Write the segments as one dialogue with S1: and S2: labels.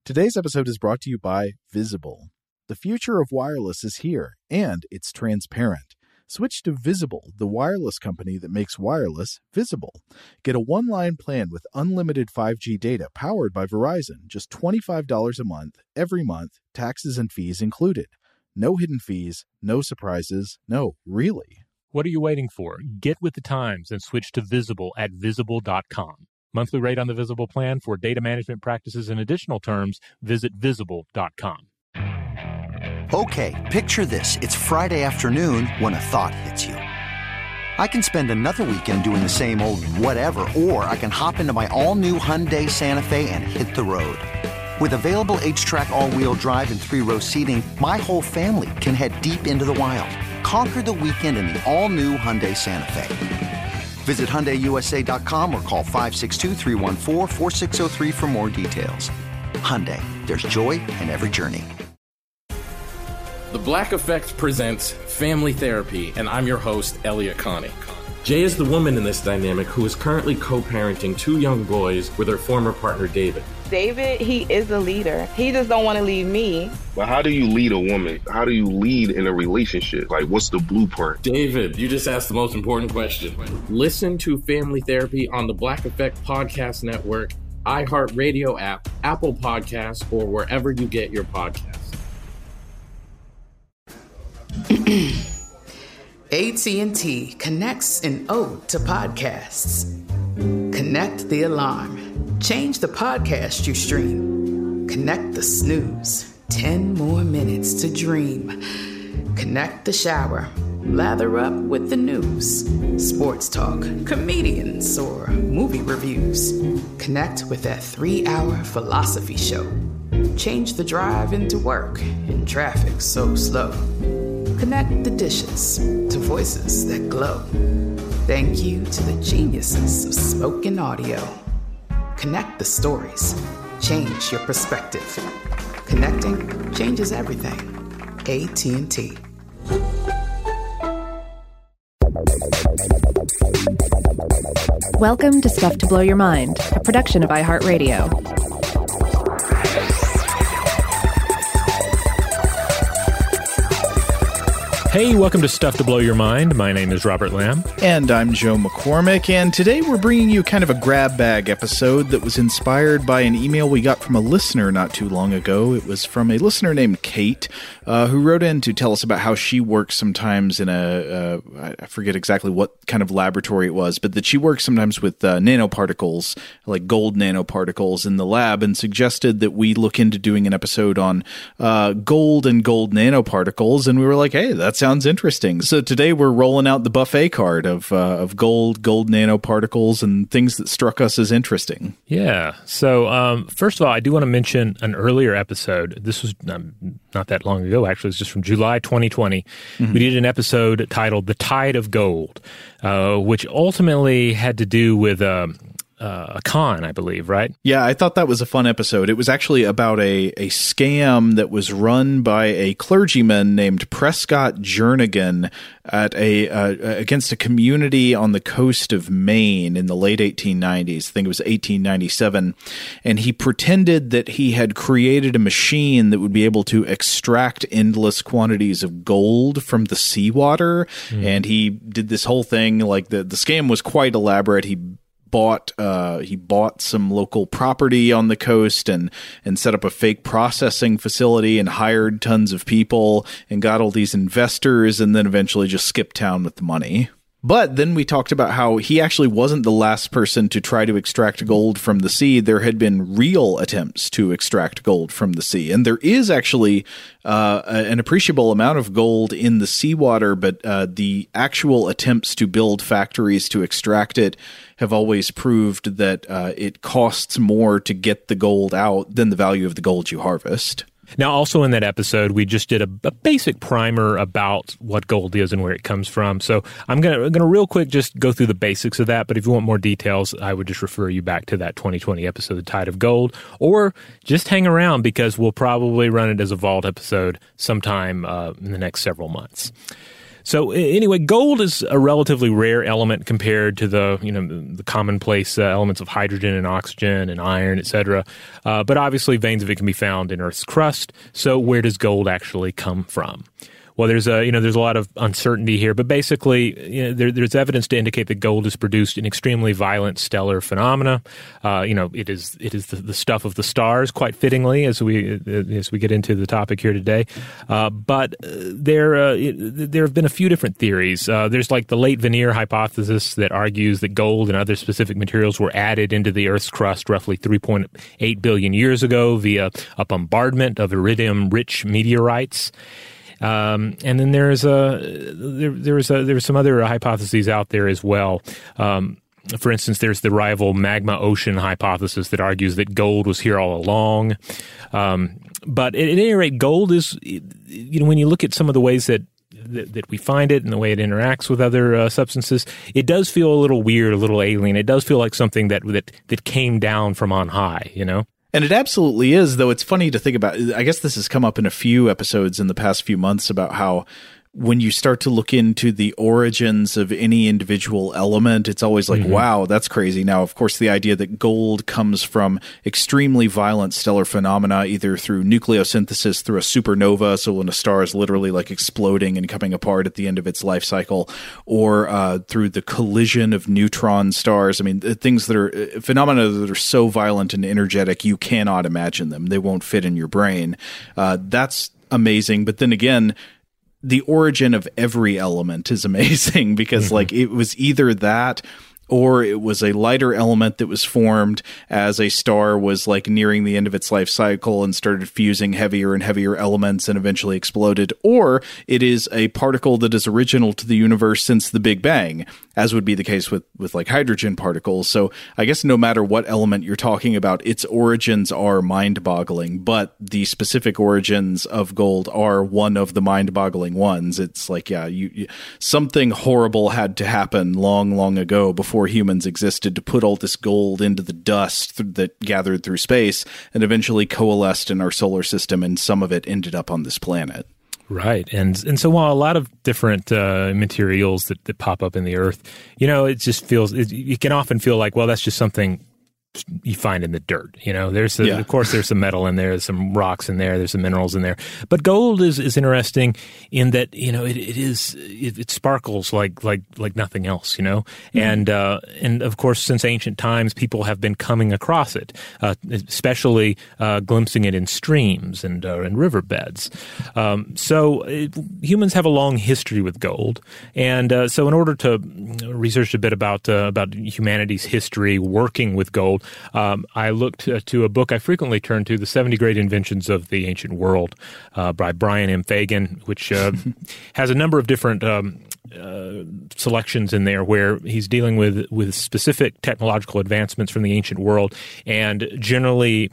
S1: Today's episode is brought to you by Visible. The future of wireless is here, and it's transparent. Switch to Visible, the wireless company that makes wireless visible. Get a one-line plan with unlimited 5G data powered by Verizon, just $25 a month, every month, taxes and fees included. No hidden fees, no surprises, no, really.
S2: What are you waiting for? Get with the times and switch to Visible at Visible.com. Monthly rate on the Visible plan for data management practices and additional terms, visit Visible.com.
S3: Okay, picture this. It's Friday afternoon when a thought hits you. I can spend another weekend doing the same old whatever, or I can hop into my all-new Hyundai Santa Fe and hit the road. With available H-Track all-wheel drive and 3-row seating, my whole family can head deep into the wild. Conquer the weekend in the all-new Hyundai Santa Fe. Visit HyundaiUSA.com or call 562-314-4603 for more details. Hyundai, there's joy in every journey.
S4: The Black Effect presents Family Therapy, and I'm your host, Elliot Connie. Jay is the woman in this dynamic who is currently co-parenting 2 young boys with her former partner, David.
S5: David, he is a leader. He just don't want to leave me.
S6: But how do you lead a woman? How do you lead in a relationship? Like, what's the blueprint?
S4: David, you just asked the most important question. Listen to Family Therapy on the Black Effect Podcast Network, iHeartRadio app, Apple Podcasts, or wherever you get your podcasts.
S7: AT&T connects an ode to podcasts. Connect the alarm. Change the podcast you stream. Connect the snooze. 10 more minutes to dream. Connect the shower. Lather up with the news. Sports talk, comedians, or movie reviews. Connect with that 3-hour philosophy show. Change the drive into work in traffic so slow. Connect the dishes to voices that glow. Thank you to the geniuses of spoken audio. Connect the stories. Change your perspective. Connecting changes everything. AT&T.
S8: Welcome to Stuff to Blow Your Mind, a production of iHeartRadio.
S2: Hey, welcome to Stuff to Blow Your Mind. My name is Robert Lamb.
S1: And I'm Joe McCormick, and today we're bringing you kind of a grab bag episode that was inspired by an email we got from a listener not too long ago. It was from a listener named Kate, who wrote in to tell us about how she works sometimes in I forget exactly what kind of laboratory it was, but that she works sometimes with nanoparticles, like gold nanoparticles in the lab, and suggested that we look into doing an episode on gold and gold nanoparticles, and we were like, hey, that sounds interesting. So today we're rolling out the buffet card of gold nanoparticles, and things that struck us as interesting.
S2: Yeah. So first of all, I do want to mention an earlier episode. This was not that long ago, actually. It was just from July 2020. Mm-hmm. We did an episode titled The Tide of Gold, which ultimately had to do with a con, I believe, right?
S1: Yeah, I thought that was a fun episode. It was actually about a scam that was run by a clergyman named Prescott Jernigan at against a community on the coast of Maine in the late 1890s. I think it was 1897. And he pretended that he had created a machine that would be able to extract endless quantities of gold from the seawater. And he did this whole thing. Like the scam was quite elaborate. He bought some local property on the coast and set up a fake processing facility and hired tons of people and got all these investors, and then eventually just skipped town with the money. But then we talked about how he actually wasn't the last person to try to extract gold from the sea. There had been real attempts to extract gold from the sea. And there is actually an appreciable amount of gold in the seawater, but the actual attempts to build factories to extract it have always proved that it costs more to get the gold out than the value of the gold you harvest.
S2: Now, also in that episode, we just did a basic primer about what gold is and where it comes from. So I'm gonna real quick just go through the basics of that. But if you want more details, I would just refer you back to that 2020 episode, The Tide of Gold, or just hang around because we'll probably run it as a vault episode sometime in the next several months. So anyway, gold is a relatively rare element compared to the commonplace elements of hydrogen and oxygen and iron, etc. But obviously, veins of it can be found in Earth's crust. So where does gold actually come from? Well, there's a lot of uncertainty here, but basically, there's evidence to indicate that gold is produced in extremely violent stellar phenomena. It is the stuff of the stars, quite fittingly, as we get into the topic here today. But there have been a few different theories. There's like the late veneer hypothesis that argues that gold and other specific materials were added into the Earth's crust roughly 3.8 billion years ago via a bombardment of iridium-rich meteorites. And then there's some other hypotheses out there as well. For instance, there's the rival magma ocean hypothesis that argues that gold was here all along. But at any rate, gold is, when you look at some of the ways that we find it and the way it interacts with other substances, it does feel a little weird, a little alien. It does feel like something that came down from on high,
S1: And it absolutely is, though it's funny to think about. I guess this has come up in a few episodes in the past few months about how when you start to look into the origins of any individual element, it's always like, wow, that's crazy. Now, of course, the idea that gold comes from extremely violent stellar phenomena, either through nucleosynthesis, through a supernova, so when a star is literally like exploding and coming apart at the end of its life cycle, or through the collision of neutron stars. I mean, things that are phenomena that are so violent and energetic, you cannot imagine them. They won't fit in your brain. That's amazing. But then again, the origin of every element is amazing because like it was either that or it was a lighter element that was formed as a star was like nearing the end of its life cycle and started fusing heavier and heavier elements and eventually exploded, or it is a particle that is original to the universe since the Big Bang, as would be the case with like hydrogen particles. So I guess no matter what element you're talking about, its origins are mind-boggling, but the specific origins of gold are one of the mind-boggling ones. It's like, yeah, something horrible had to happen long, long ago before humans existed to put all this gold into the dust that gathered through space and eventually coalesced in our solar system, and some of it ended up on this planet.
S2: Right. And so while a lot of different materials that pop up in the Earth, it just feels, you can often feel like, well, that's just something you find in the dirt. Of course there's some metal in there, there's some rocks in there, there's some minerals in there. But gold is interesting in that, it sparkles like nothing else, And of course, since ancient times, people have been coming across it, especially glimpsing it in streams and riverbeds. So humans have a long history with gold. And so in order to research a bit about humanity's history working with gold, I looked to a book I frequently turn to, The 70 Great Inventions of the Ancient World, by Brian M. Fagan, which has a number of different selections in there where he's dealing with specific technological advancements from the ancient world and generally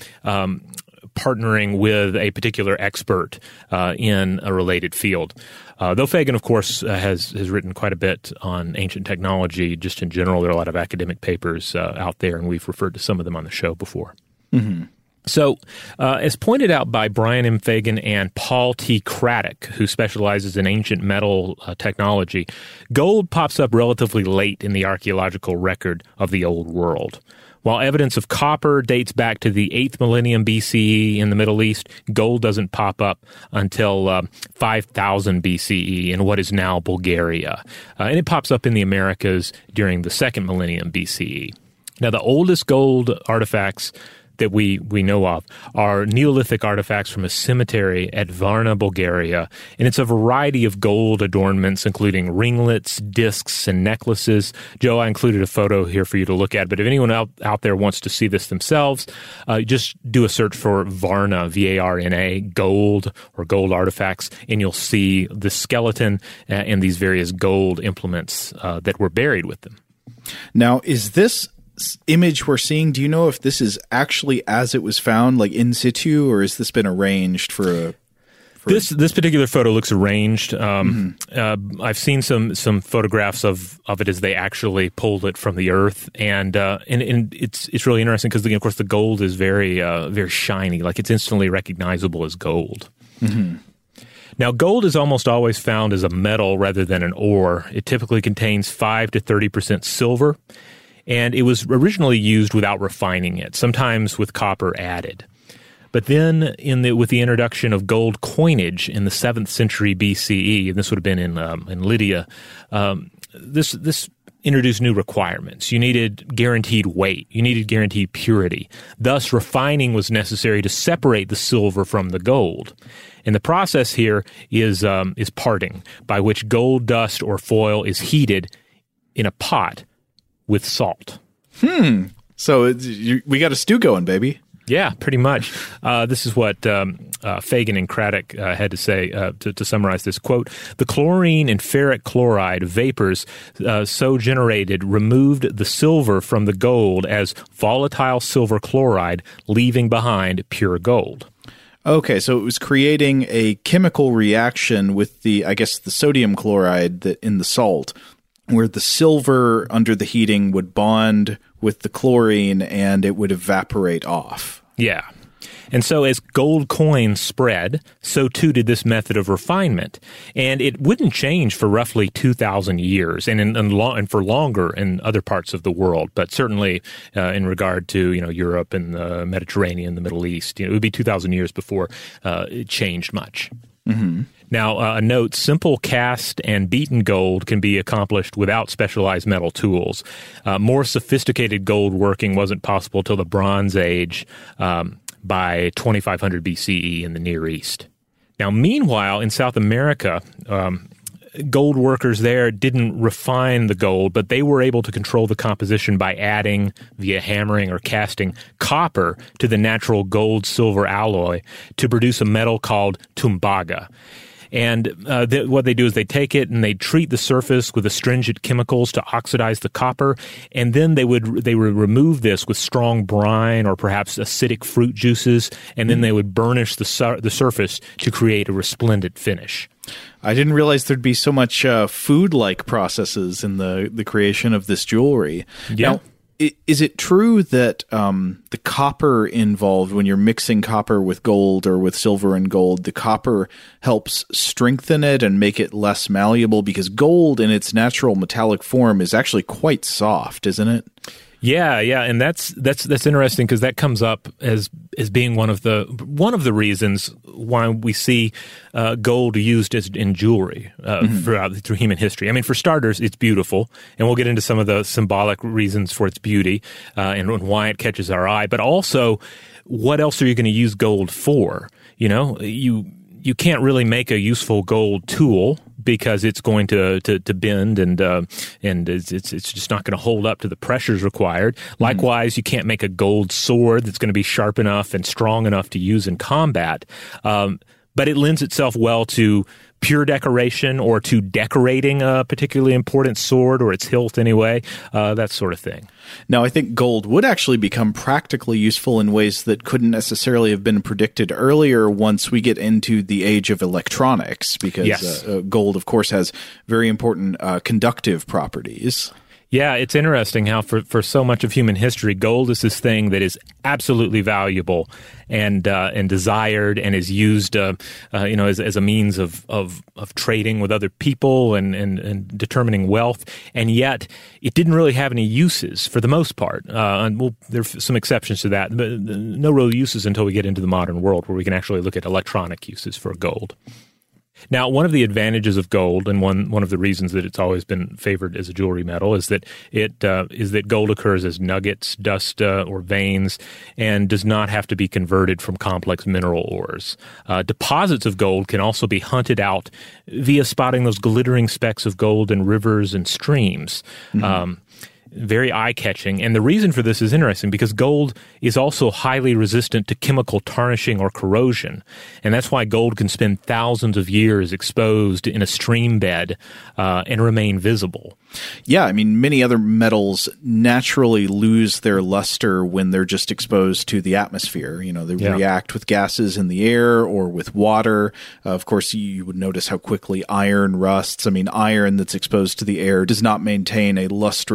S2: partnering with a particular expert in a related field. Though Fagan, of course, has written quite a bit on ancient technology, just in general, there are a lot of academic papers out there, and we've referred to some of them on the show before. Mm-hmm. So, as pointed out by Brian M. Fagan and Paul T. Craddock, who specializes in ancient metal technology, gold pops up relatively late in the archaeological record of the Old World. While evidence of copper dates back to the 8th millennium BCE in the Middle East, gold doesn't pop up until 5000 BCE in what is now Bulgaria. And it pops up in the Americas during the 2nd millennium BCE. Now, the oldest gold artifacts that we know of are Neolithic artifacts from a cemetery at Varna, Bulgaria, and it's a variety of gold adornments, including ringlets, discs, and necklaces. Joe, I included a photo here for you to look at, but if anyone out there wants to see this themselves, just do a search for Varna, V-A-R-N-A, gold or gold artifacts, and you'll see the skeleton and these various gold implements that were buried with them. Now,
S1: is this image we're seeing, do you know if this is actually as it was found, like in situ, or has this been arranged for
S2: This particular photo looks arranged. I've seen some photographs of it as they actually pulled it from the earth, and it's really interesting because, of course, the gold is very very shiny, like it's instantly recognizable as gold. Mm-hmm. Now, gold is almost always found as a metal rather than an ore. It typically contains 5 to 30% silver, and it was originally used without refining it, sometimes with copper added. But then with the introduction of gold coinage in the 7th century BCE, and this would have been in Lydia, this introduced new requirements. You needed guaranteed weight. You needed guaranteed purity. Thus, refining was necessary to separate the silver from the gold. And the process here is parting, by which gold dust or foil is heated in a pot with salt.
S1: So we got a stew going, baby.
S2: Yeah, pretty much. This is what Fagan and Craddock had to say to summarize this. Quote, the chlorine and ferric chloride vapors so generated removed the silver from the gold as volatile silver chloride, leaving behind pure gold.
S1: Okay, so it was creating a chemical reaction with the sodium chloride that in the salt, where the silver under the heating would bond with the chlorine and it would evaporate off.
S2: Yeah. And so as gold coins spread, so too did this method of refinement. And it wouldn't change for roughly 2,000 years and for longer in other parts of the world. But certainly in regard to, Europe and the Mediterranean, the Middle East, it would be 2,000 years before it changed much. Mm-hmm. Now, a note, simple cast and beaten gold can be accomplished without specialized metal tools. More sophisticated gold working wasn't possible till the Bronze Age by 2500 BCE in the Near East. Now, meanwhile, in South America, gold workers there didn't refine the gold, but they were able to control the composition by adding, via hammering or casting, copper to the natural gold-silver alloy to produce a metal called tumbaga. And what they do is they take it and they treat the surface with astringent chemicals to oxidize the copper, and then they would remove this with strong brine or perhaps acidic fruit juices, and then they would burnish the surface to create a resplendent finish.
S1: I didn't realize there'd be so much food-like processes in the creation of this jewelry.
S2: Yeah.
S1: Now, is it true that the copper involved, when you're mixing copper with gold or with silver and gold, the copper helps strengthen it and make it less malleable? Because gold in its natural metallic form is actually quite soft, isn't it?
S2: Yeah, and that's interesting because that comes up as being one of the reasons why we see gold used in jewelry through human history. I mean, for starters, it's beautiful, and we'll get into some of the symbolic reasons for its beauty and why it catches our eye. But also, what else are you going to use gold for? You can't really make a useful gold tool because it's going to bend and it's just not going to hold up to the pressures required. Likewise, you can't make a gold sword that's going to be sharp enough and strong enough to use in combat. But it lends itself well to pure decoration or to decorating a particularly important sword or its hilt anyway, that sort of thing.
S1: Now, I think gold would actually become practically useful in ways that couldn't necessarily have been predicted earlier once we get into the age of electronics, because gold, of course, has very important conductive properties.
S2: Yeah, it's interesting how for so much of human history, gold is this thing that is absolutely valuable and desired and is used, as a means of trading with other people and determining wealth. And yet, it didn't really have any uses for the most part. And there's some exceptions to that, but no real uses until we get into the modern world, where we can actually look at electronic uses for gold. Now, one of the advantages of gold, and one of the reasons that it's always been favored as a jewelry metal, is that gold occurs as nuggets, dust, or veins, and does not have to be converted from complex mineral ores. Deposits of gold can also be hunted out via spotting those glittering specks of gold in rivers and streams. Very eye-catching. And the reason for this is interesting because gold is also highly resistant to chemical tarnishing or corrosion. And that's why gold can spend thousands of years exposed in a stream bed and remain visible.
S1: Yeah, I mean, many other metals naturally lose their luster when they're just exposed to the atmosphere. They react with gases in the air or with water. Of course, you would notice how quickly iron rusts. I mean, iron that's exposed to the air does not maintain a lustrous finish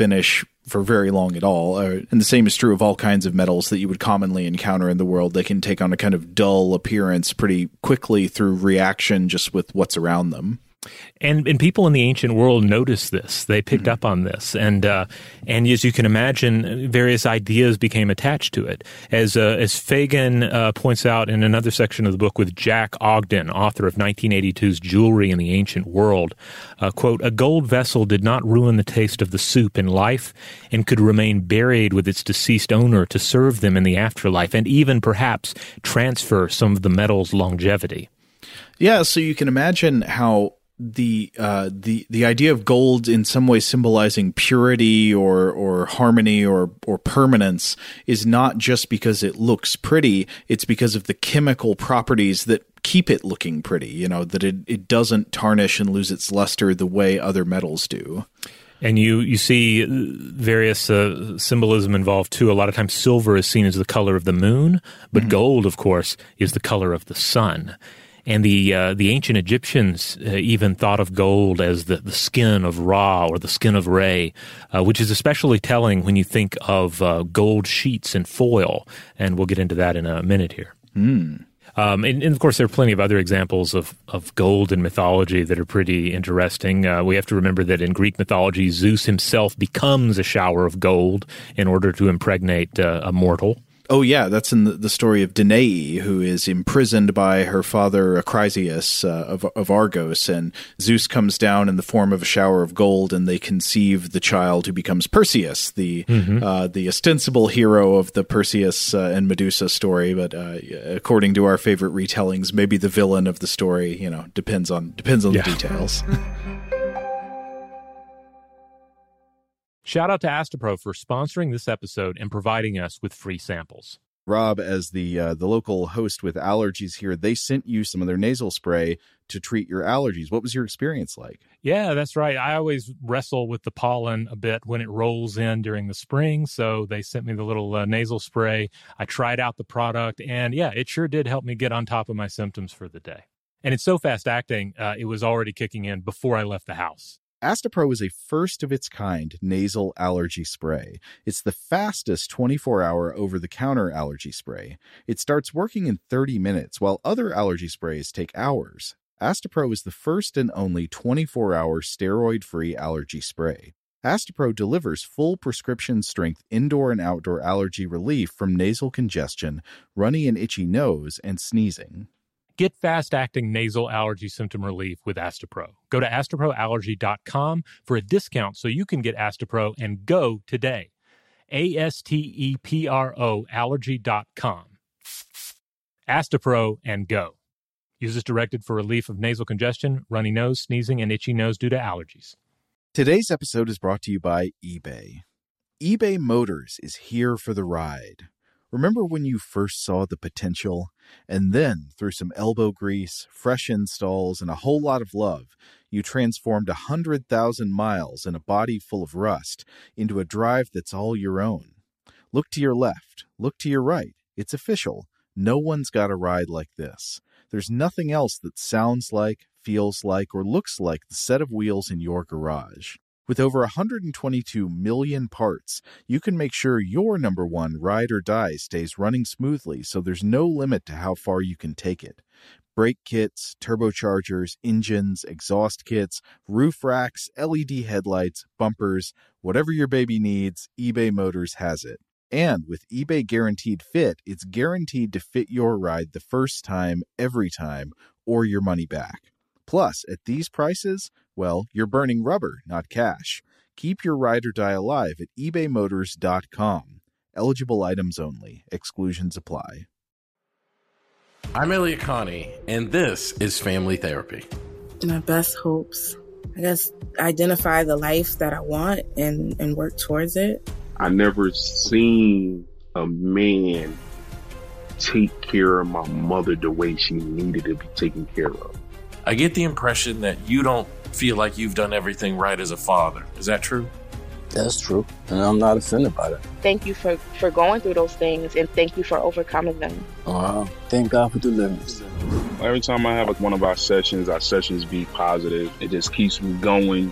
S1: finish for very long at all. And the same is true of all kinds of metals that you would commonly encounter in the world. They can take on a kind of dull appearance pretty quickly through reaction just with what's around them.
S2: And people in the ancient world noticed this. They picked up on this. And as you can imagine, various ideas became attached to it. As Fagan points out in another section of the book with Jack Ogden, author of 1982's Jewelry in the Ancient World, quote, "A gold vessel did not ruin the taste of the soup in life and could remain buried with its deceased owner to serve them in the afterlife and even perhaps transfer some of the metal's longevity."
S1: Yeah, so you can imagine how the idea of gold in some way symbolizing purity or harmony or permanence is not just because it looks pretty, it's because of the chemical properties that keep it looking pretty, that it doesn't tarnish and lose its luster the way other metals do.
S2: And you see various symbolism involved, too. A lot of times silver is seen as the color of the moon, but gold, of course, is the color of the sun. And the ancient Egyptians even thought of gold as the skin of Ra or the skin of Re, which is especially telling when you think of gold sheets and foil. And we'll get into that in a minute here. And of course, there are plenty of other examples of gold in mythology that are pretty interesting. We have to remember that in Greek mythology, Zeus himself becomes a shower of gold in order to impregnate a mortal.
S1: Oh, yeah, that's in the story of Danae, who is imprisoned by her father Acrisius of Argos, and Zeus comes down in the form of a shower of gold, and they conceive the child who becomes Perseus, the ostensible hero of the Perseus and Medusa story, but according to our favorite retellings, maybe the villain of the story, depends on the details.
S2: Shout out to Astepro for sponsoring this episode and providing us with free samples.
S9: Rob, as the local host with allergies here, they sent you some of their nasal spray to treat your allergies. What was your experience like?
S2: Yeah, that's right. I always wrestle with the pollen a bit when it rolls in during the spring, so they sent me the little nasal spray. I tried out the product, and yeah, it sure did help me get on top of my symptoms for the day. And it's so fast-acting, it was already kicking in before I left the house.
S9: Astepro is a first-of-its-kind nasal allergy spray. It's the fastest 24-hour over-the-counter allergy spray. It starts working in 30 minutes, while other allergy sprays take hours. Astepro is the first and only 24-hour steroid-free allergy spray. Astepro delivers full prescription-strength indoor and outdoor allergy relief from nasal congestion, runny and itchy nose, and sneezing.
S2: Get fast-acting nasal allergy symptom relief with Astepro. Go to asteproallergy.com for a discount so you can get Astepro and go today. ASTEPRO allergy.com. Astepro and go. Use as directed for relief of nasal congestion, runny nose, sneezing, and itchy nose due to allergies.
S9: Today's episode is brought to you by eBay. eBay Motors is here for the ride. Remember when you first saw the potential? And then, through some elbow grease, fresh installs, and a whole lot of love, you transformed 100,000 miles and a body full of rust into a drive that's all your own. Look to your left. Look to your right. It's official. No one's got a ride like this. There's nothing else that sounds like, feels like, or looks like the set of wheels in your garage. With over 122 million parts, you can make sure your number one ride or die stays running smoothly so there's no limit to how far you can take it. Brake kits, turbochargers, engines, exhaust kits, roof racks, LED headlights, bumpers, whatever your baby needs, eBay Motors has it. And with eBay Guaranteed Fit, it's guaranteed to fit your ride the first time, every time, or your money back. Plus, at these prices, well, you're burning rubber, not cash. Keep your ride or die alive at ebaymotors.com. Eligible items only. Exclusions apply.
S4: I'm Elliot Connie, and this is Family Therapy.
S10: My best hopes, I guess, identify the life that I want and work towards it.
S6: I never seen a man take care of my mother the way she needed to be taken care of.
S4: I get the impression that you don't feel like you've done everything right as a father. Is that true?
S11: That's true, and I'm not offended by that.
S5: Thank you for going through those things, and thank you for overcoming them.
S11: Wow. Thank God for deliverance.
S6: Every time I have one of our sessions be positive. It just keeps me going.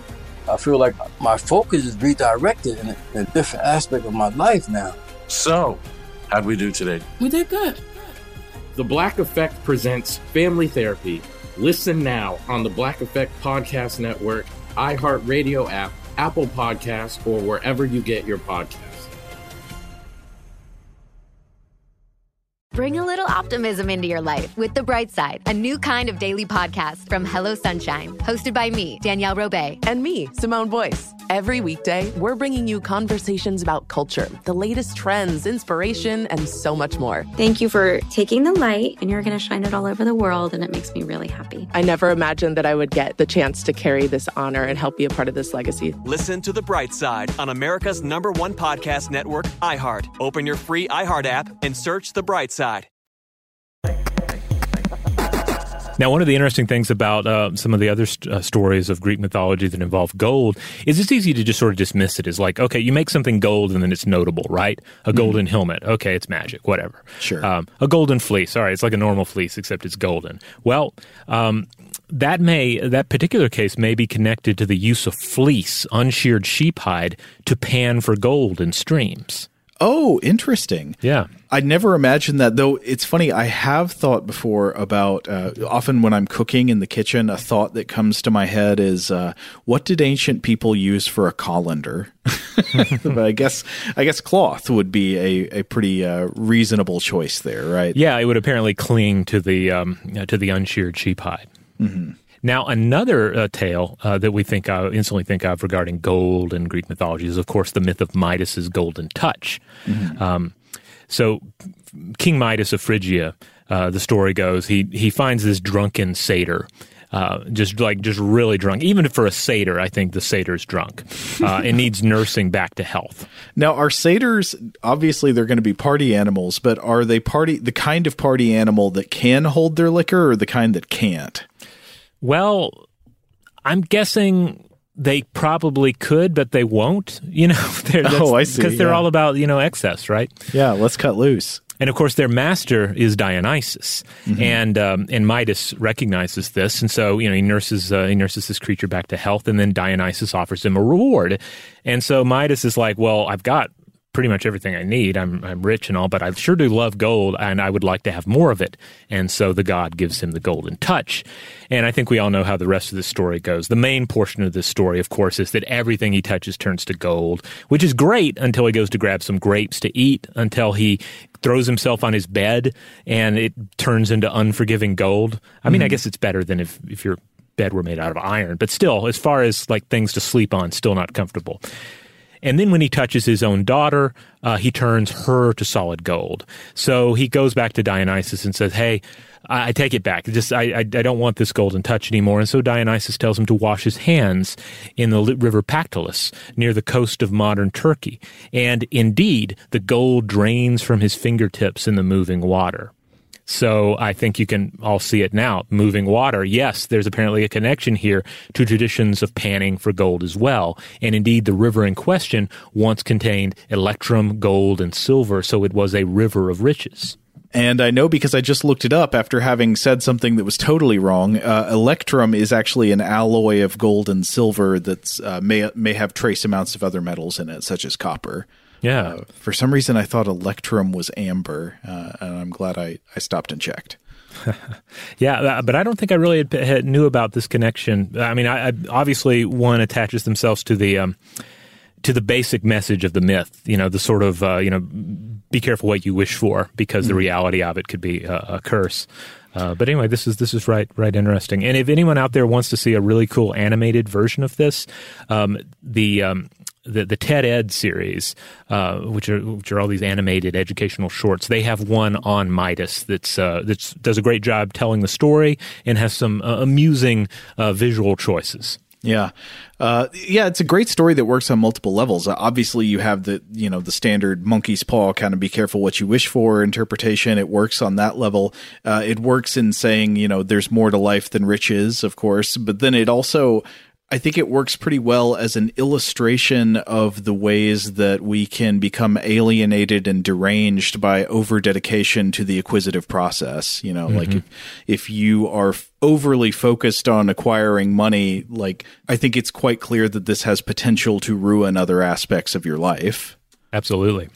S11: I feel like my focus is redirected in a different aspect of my life now.
S4: So, how'd we do today?
S10: We did good.
S4: The Black Effect presents Family Therapy. Listen now on the Black Effect Podcast Network, iHeartRadio app, Apple Podcasts, or wherever you get your podcasts.
S12: Bring a little optimism into your life with The Bright Side, a new kind of daily podcast from Hello Sunshine, hosted by me, Danielle Robay.
S13: And me, Simone Boyce. Every weekday, we're bringing you conversations about culture, the latest trends, inspiration, and so much more.
S14: Thank you for taking the light, and you're going to shine it all over the world, and it makes me really happy.
S13: I never imagined that I would get the chance to carry this honor and help be a part of this legacy.
S15: Listen to The Bright Side on America's #1 podcast network, iHeart. Open your free iHeart app and search The Bright Side.
S2: Now, one of the interesting things about some of the other stories of Greek mythology that involve gold is it's easy to just sort of dismiss it as like, okay, you make something gold and then it's notable, right? A golden helmet. Okay, it's magic, whatever.
S1: Sure.
S2: A golden fleece. All right, it's like a normal fleece, except it's golden. Well, that particular case may be connected to the use of fleece, unsheared sheep hide, to pan for gold in streams.
S1: Oh, interesting.
S2: Yeah.
S1: I'd never imagined that, though. It's funny. I have thought before about, often when I'm cooking in the kitchen, a thought that comes to my head is, what did ancient people use for a colander? But I guess cloth would be a pretty reasonable choice there, right?
S2: Yeah, it would apparently cling to the unsheared sheep hide. Mm-hmm. Now, another tale that we instantly think of regarding gold in Greek mythology is, of course, the myth of Midas's golden touch. Mm-hmm. So King Midas of Phrygia, the story goes, he finds this drunken satyr, just really drunk. Even for a satyr, I think the satyr's drunk and needs nursing back to health.
S1: Now, are satyrs, obviously they're going to be party animals, but are they the kind of party animal that can hold their liquor or the kind that can't?
S2: Well, I'm guessing they probably could, but they won't.
S1: I see.
S2: Because they're all about, excess, right?
S1: Yeah, let's cut loose.
S2: And of course, their master is Dionysus, mm-hmm. and Midas recognizes this, and so he nurses this creature back to health, and then Dionysus offers him a reward, and so Midas is like, well, I've got pretty much everything I need. I'm rich and all, but I sure do love gold, and I would like to have more of it. And so the god gives him the golden touch. And I think we all know how the rest of this story goes. The main portion of this story, of course, is that everything he touches turns to gold, which is great until he goes to grab some grapes to eat, until he throws himself on his bed, and it turns into unforgiving gold. I mean, I guess it's better than if your bed were made out of iron, but still, as far as like things to sleep on, still not comfortable. And then when he touches his own daughter, he turns her to solid gold. So he goes back to Dionysus and says, hey, I take it back. I don't want this golden touch anymore. And so Dionysus tells him to wash his hands in the river Pactolus near the coast of modern Turkey. And indeed, the gold drains from his fingertips in the moving water. So I think you can all see it now. Moving water, yes, there's apparently a connection here to traditions of panning for gold as well. And indeed, the river in question once contained electrum, gold, and silver, so it was a river of riches.
S1: And I know because I just looked it up after having said something that was totally wrong. Electrum is actually an alloy of gold and silver that's may have trace amounts of other metals in it, such as copper.
S2: Yeah.
S1: For some reason, I thought electrum was amber, and I'm glad I stopped and checked.
S2: Yeah, but I don't think I really knew about this connection. I mean, I obviously one attaches themselves to the basic message of the myth. The sort of be careful what you wish for, because the reality of it could be a curse. But anyway, this is right interesting. And if anyone out there wants to see a really cool animated version of this, the TED Ed series, which are all these animated educational shorts, they have one on Midas that's does a great job telling the story and has some amusing visual choices.
S1: Yeah. It's a great story that works on multiple levels. Obviously, you have the standard monkey's paw kind of be careful what you wish for interpretation. It works on that level. It works in saying, there's more to life than riches, of course. But then it also, I think it works pretty well as an illustration of the ways that we can become alienated and deranged by over-dedication to the acquisitive process. You know, like if you are overly focused on acquiring money, like I think it's quite clear that this has potential to ruin other aspects of your life.
S2: Absolutely.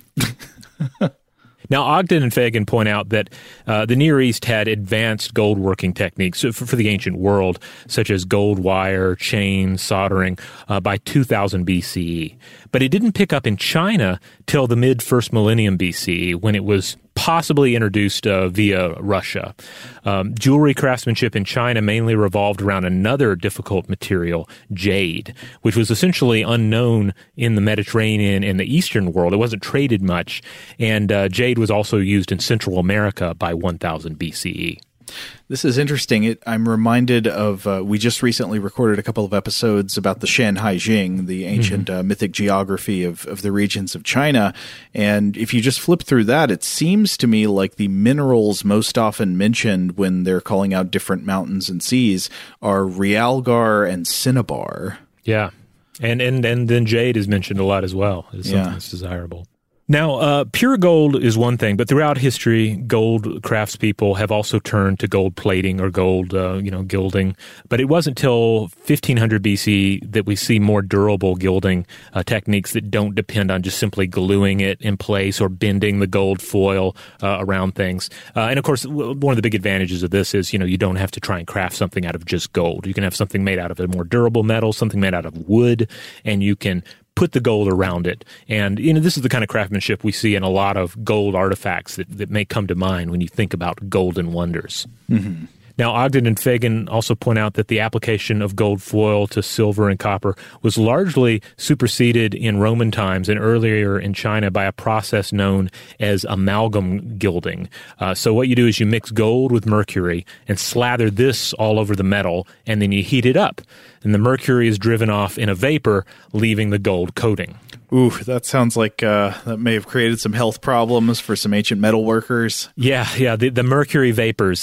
S2: Now, Ogden and Fagan point out that the Near East had advanced gold working techniques for the ancient world, such as gold wire, chain, soldering, by 2000 BCE. But it didn't pick up in China till the mid-first millennium BCE, when it was possibly introduced via Russia. Jewelry craftsmanship in China mainly revolved around another difficult material, jade, which was essentially unknown in the Mediterranean and the Eastern world. It wasn't traded much, and jade was also used in Central America by 1000 BCE.
S1: This is interesting. I'm reminded of, we just recently recorded a couple of episodes about the Shanhai Jing, the ancient mythic geography of the regions of China. And if you just flip through that, it seems to me like the minerals most often mentioned when they're calling out different mountains and seas are realgar and cinnabar.
S2: Yeah. And then jade is mentioned a lot as well. It's something that's desirable. Now, pure gold is one thing, but throughout history, gold craftspeople have also turned to gold plating or gold, gilding. But it wasn't until 1500 BC that we see more durable gilding techniques that don't depend on just simply gluing it in place or bending the gold foil around things. And of course, one of the big advantages of this is, you don't have to try and craft something out of just gold. You can have something made out of a more durable metal, something made out of wood, and you can put the gold around it. And, this is the kind of craftsmanship we see in a lot of gold artifacts that may come to mind when you think about golden wonders. Mm-hmm. Now, Ogden and Fagan also point out that the application of gold foil to silver and copper was largely superseded in Roman times and earlier in China by a process known as amalgam gilding. So what you do is you mix gold with mercury and slather this all over the metal, and then you heat it up. And the mercury is driven off in a vapor, leaving the gold coating.
S1: Ooh, that sounds like that may have created some health problems for some ancient metal workers.
S2: Yeah, the mercury vapors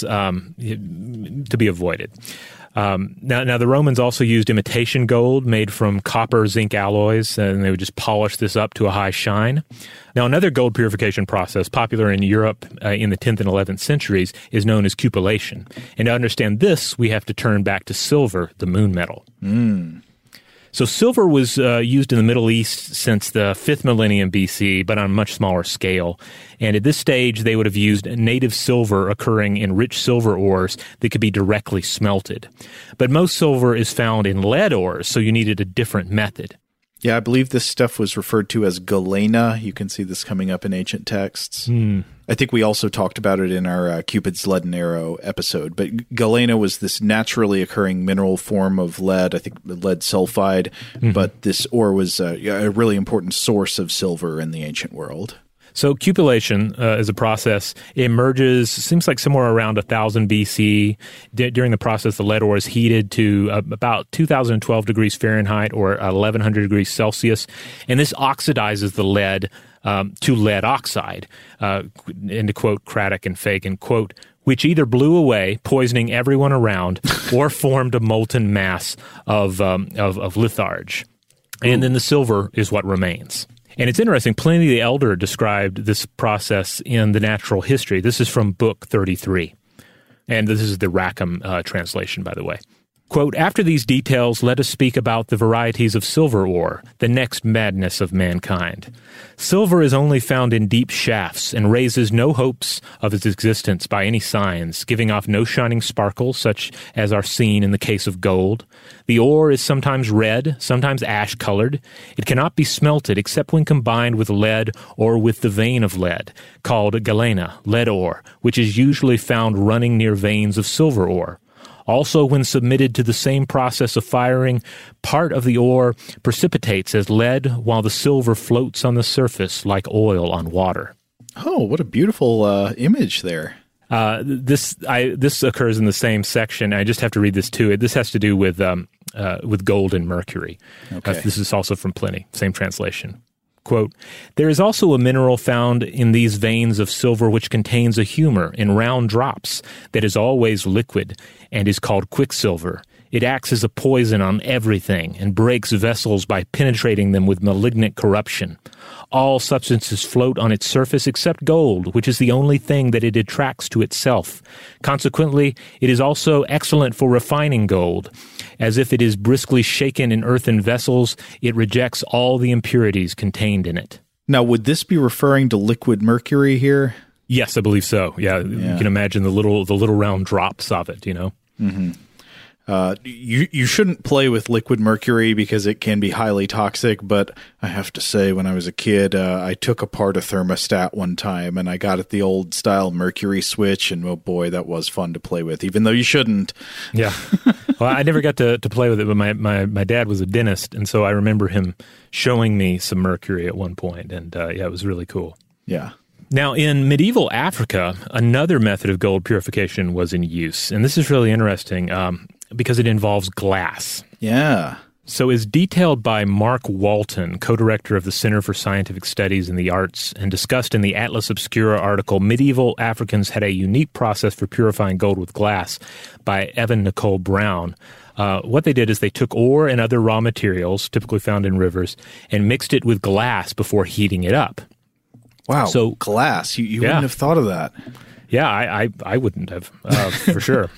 S2: to be avoided. Now, the Romans also used imitation gold made from copper zinc alloys, and they would just polish this up to a high shine. Now, another gold purification process popular in Europe in the 10th and 11th centuries is known as cupellation. And to understand this, we have to turn back to silver, the moon metal. So silver was used in the Middle East since the 5th millennium BC, but on a much smaller scale. And at this stage, they would have used native silver occurring in rich silver ores that could be directly smelted. But most silver is found in lead ores, so you needed a different method.
S1: Yeah, I believe this stuff was referred to as galena. You can see this coming up in ancient texts. I think we also talked about it in our Cupid's lead and arrow episode. But galena was this naturally occurring mineral form of lead, I think lead sulfide. But this ore was a really important source of silver in the ancient world.
S2: So cupellation is a process. It emerges, seems like somewhere around 1000 BC. During the process, the lead ore is heated to about 2012 degrees Fahrenheit or 1100 degrees Celsius. And this oxidizes the lead to lead oxide. And to quote Craddock and Fagan, quote, which either blew away, poisoning everyone around, or formed a molten mass of litharge. And then the silver is what remains. And it's interesting, Pliny the Elder described this process in the Natural History. This is from Book 33. And this is the Rackham translation, by the way. Quote, after these details, let us speak about the varieties of silver ore, the next madness of mankind. Silver is only found in deep shafts and raises no hopes of its existence by any signs, giving off no shining sparkles such as are seen in the case of gold. The ore is sometimes red, sometimes ash-colored. It cannot be smelted except when combined with lead or with the vein of lead, called galena, lead ore, which is usually found running near veins of silver ore. Also, when submitted to the same process of firing, part of the ore precipitates as lead while the silver floats on the surface like oil on water.
S1: Oh, what a beautiful image there.
S2: This occurs in the same section. I just have to read this too. This has to do with gold and mercury.
S1: Okay.
S2: This is also from Pliny, same translation. Quote, there is also a mineral found in these veins of silver which contains a humor in round drops that is always liquid and is called quicksilver. It acts as a poison on everything and breaks vessels by penetrating them with malignant corruption. All substances float on its surface except gold, which is the only thing that it attracts to itself. Consequently, it is also excellent for refining gold. As if it is briskly shaken in earthen vessels, it rejects all the impurities contained in it.
S1: Now, would this be referring to liquid mercury here?
S2: Yes, I believe so. Yeah. You can imagine the little round drops of it,
S1: Mm-hmm. You shouldn't play with liquid mercury because it can be highly toxic, but I have to say, when I was a kid, I took apart a thermostat one time, and I got at the old-style mercury switch, and oh boy, that was fun to play with, even though you shouldn't.
S2: Yeah. Well, I never got to play with it, but my dad was a dentist, and so I remember him showing me some mercury at one point, and it was really cool.
S1: Yeah.
S2: Now, in medieval Africa, another method of gold purification was in use, and this is really interesting because it involves glass.
S1: Yeah.
S2: So as detailed by Mark Walton, co-director of the Center for Scientific Studies in the Arts, and discussed in the Atlas Obscura article, Medieval Africans had a unique process for purifying gold with glass by Evan Nicole Brown. What they did is they took ore and other raw materials, typically found in rivers, and mixed it with glass before heating it up.
S1: Wow, so glass. You wouldn't have thought of that.
S2: Yeah, I wouldn't have, for sure.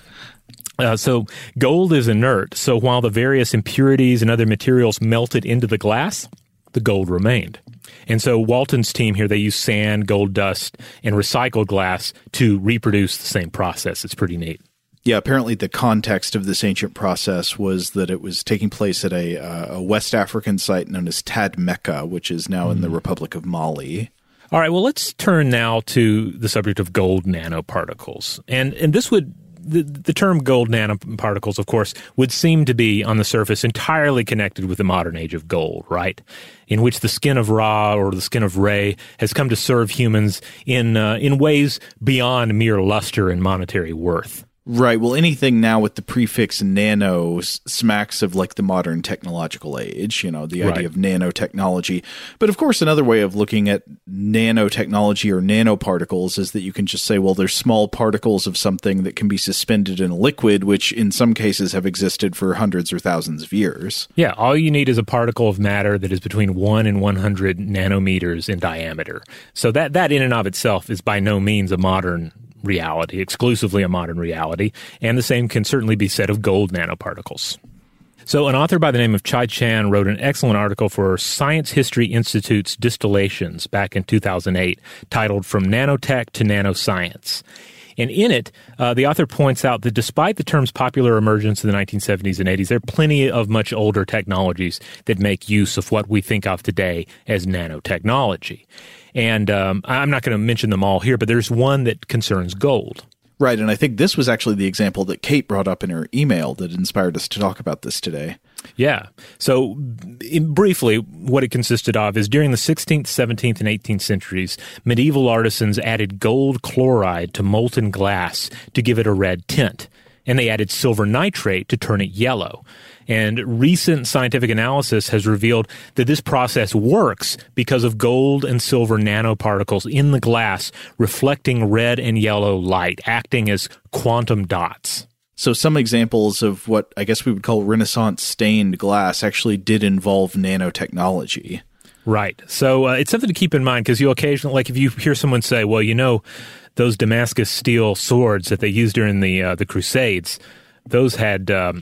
S2: So gold is inert, so while the various impurities and other materials melted into the glass, the gold remained. And so Walton's team here, they use sand, gold dust, and recycled glass to reproduce the same process. It's pretty neat.
S1: Yeah, apparently the context of this ancient process was that it was taking place at a West African site known as Tadmeka, which is now in the Republic of Mali.
S2: All right, well, let's turn now to the subject of gold nanoparticles. And this would... The term gold nanoparticles, of course, would seem to be on the surface entirely connected with the modern age of gold, right? In which the skin of Ra or the skin of Re has come to serve humans in ways beyond mere luster and monetary worth.
S1: Right. Well, anything now with the prefix nano smacks of like the modern technological age, the idea of nanotechnology. But of course, another way of looking at nanotechnology or nanoparticles is that you can just say, well, there's small particles of something that can be suspended in a liquid, which in some cases have existed for hundreds or thousands of years.
S2: Yeah. All you need is a particle of matter that is between 1 and 100 nanometers in diameter. So that in and of itself is by no means a modern reality, exclusively a modern reality, and the same can certainly be said of gold nanoparticles. So an author by the name of Chai Chan wrote an excellent article for Science History Institute's Distillations back in 2008 titled From Nanotech to Nanoscience. And in it, the author points out that despite the term's popular emergence in the 1970s and 80s, there are plenty of much older technologies that make use of what we think of today as nanotechnology. And I'm not going to mention them all here, but there's one that concerns gold.
S1: Right, and I think this was actually the example that Kate brought up in her email that inspired us to talk about this today.
S2: Yeah. So briefly, what it consisted of is during the 16th, 17th, and 18th centuries, medieval artisans added gold chloride to molten glass to give it a red tint, and they added silver nitrate to turn it yellow. And recent scientific analysis has revealed that this process works because of gold and silver nanoparticles in the glass reflecting red and yellow light, acting as quantum dots.
S1: So some examples of what I guess we would call Renaissance stained glass actually did involve nanotechnology.
S2: Right. So it's something to keep in mind because you occasionally, like if you hear someone say, well, those Damascus steel swords that they used during the Crusades, those had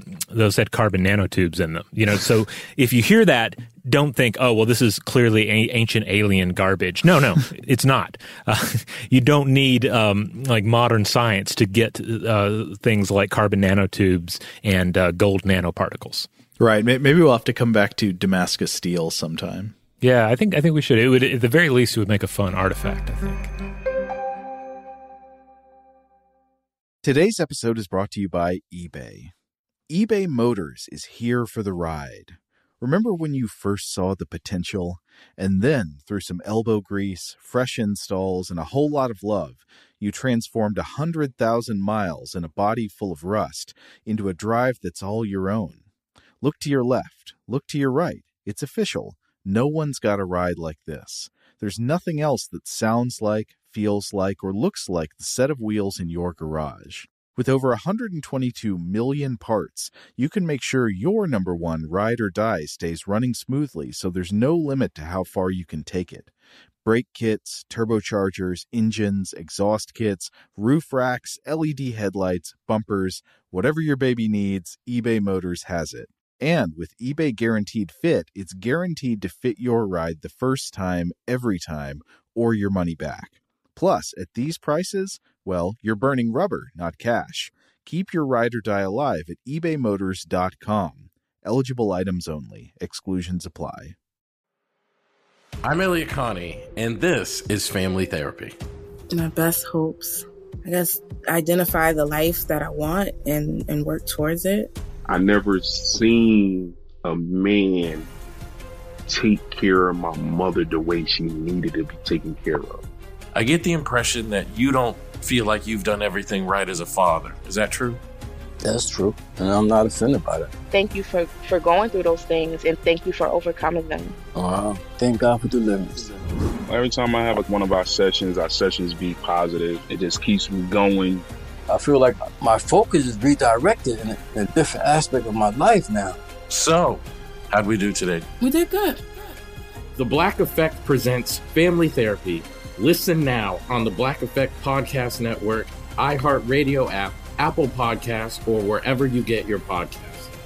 S2: carbon nanotubes in them. So if you hear that, don't think, oh, well, this is clearly ancient alien garbage. No, it's not. You don't need like modern science to get things like carbon nanotubes and gold nanoparticles.
S1: Right. Maybe we'll have to come back to Damascus steel sometime.
S2: Yeah, I think we should. It would, at the very least, it would make a fun artifact, I think.
S9: Today's episode is brought to you by eBay. eBay Motors is here for the ride. Remember when you first saw the potential? And then, through some elbow grease, fresh installs, and a whole lot of love, you transformed 100,000 miles and a body full of rust into a drive that's all your own. Look to your left. Look to your right. It's official. No one's got a ride like this. There's nothing else that sounds like, feels like, or looks like the set of wheels in your garage. With over 122 million parts, you can make sure your number one ride or die stays running smoothly so there's no limit to how far you can take it. Brake kits, turbochargers, engines, exhaust kits, roof racks, LED headlights, bumpers, whatever your baby needs, eBay Motors has it. And with eBay Guaranteed Fit, it's guaranteed to fit your ride the first time, every time, or your money back. Plus, at these prices, well, you're burning rubber, not cash. Keep your ride or die alive at ebaymotors.com. Eligible items only. Exclusions apply.
S4: I'm Elliot Connie, and this is Family Therapy.
S10: My best hopes, I guess, identify the life that I want and work towards it.
S6: I never seen a man take care of my mother the way she needed to be taken care of.
S4: I get the impression that you don't feel like you've done everything right as a father. Is that true?
S11: That's true, and I'm not offended by that.
S5: Thank you for going through those things, and thank you for overcoming them.
S11: Thank God for deliverance.
S6: Every time I have one of our sessions be positive. It just keeps me going.
S11: I feel like my focus is redirected in a different aspect of my life now.
S4: So, how'd we do today?
S10: We did good.
S4: The Black Effect presents Family Therapy. Listen now on the Black Effect Podcast Network, iHeartRadio app, Apple Podcasts, or wherever you get your podcasts.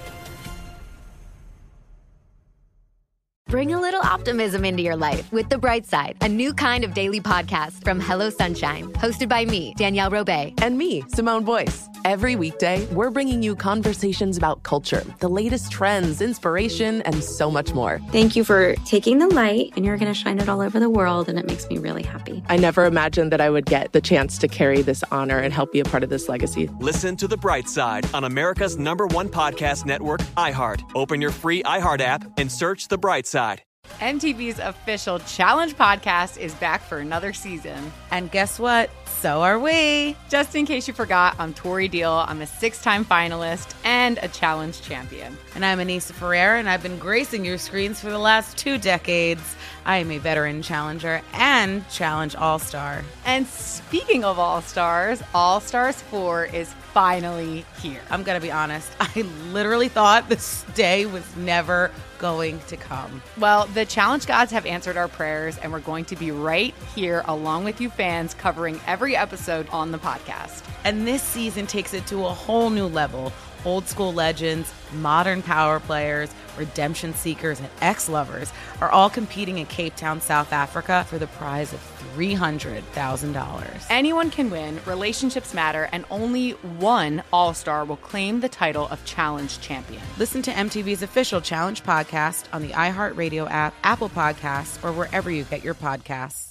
S12: Bring a little optimism into your life with The Bright Side, a new kind of daily podcast from Hello Sunshine, hosted by me, Danielle Robay.
S13: And me, Simone Boyce. Every weekday, we're bringing you conversations about culture, the latest trends, inspiration, and so much more.
S14: Thank you for taking the light, and you're going to shine it all over the world, and it makes me really happy.
S13: I never imagined that I would get the chance to carry this honor and help be a part of this legacy.
S15: Listen to The Bright Side on America's #1 podcast network, iHeart. Open your free iHeart app and search The Bright Side.
S16: MTV's official Challenge podcast is back for another season. And guess what? So are we. Just in case you forgot, I'm Tori Deal. I'm a 6-time finalist and a Challenge champion.
S17: And I'm Anissa Ferreira, and I've been gracing your screens for the last 2 decades. I am a veteran challenger and Challenge All-Star.
S16: And speaking of All-Stars, All-Stars 4 is finally here.
S17: I'm going to be honest. I literally thought this day was never going to come.
S16: Well, the Challenge gods have answered our prayers, and we're going to be right here along with you fans covering every episode on the podcast.
S17: And this season takes it to a whole new level. Old school legends, modern power players, redemption seekers, and ex-lovers are all competing in Cape Town, South Africa for the prize of $300,000.
S16: Anyone can win, relationships matter, and only one All-Star will claim the title of Challenge champion.
S17: Listen to MTV's official Challenge podcast on the iHeartRadio app, Apple Podcasts, or wherever you get your podcasts.